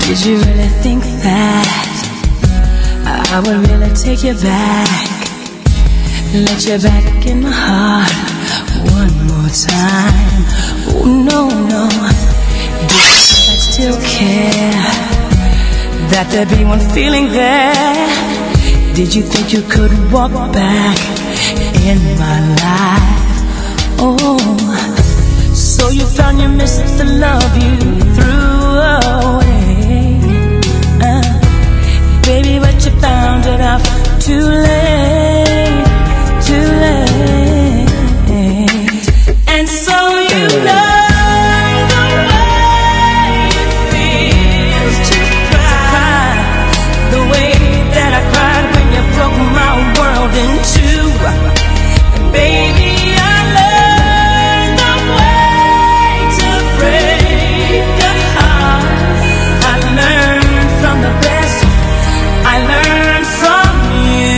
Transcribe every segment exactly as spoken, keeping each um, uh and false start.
Did you really think that I would really take you back, let you back in my heart one more time? Oh no, no. Did you think I'd still care, that there'd be one feeling there? Did you think you could walk back in my life? Oh, so you found you missed the love you threw away, uh, baby, but you found it out too late, too late. And so you learned the way it feels to cry, the way that I cried when you broke my world in two. And baby, I learned the way to break a heart. I learned from the best, I learned from you.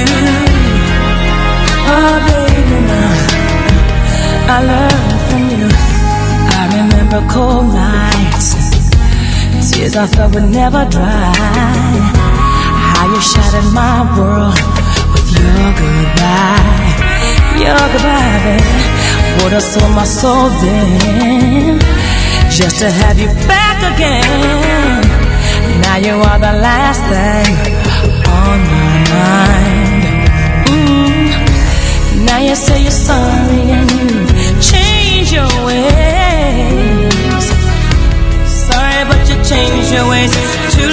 Oh baby, now I learned from you. I remember cold nights, tears I thought would never dry, how you shattered my world with your goodbye, your goodbye, baby. Would have sold my soul then, just to have you back again. Now you are the last thing on my mind. Mm. Now you say you're sorry and you change your ways. Sorry, but you change your ways to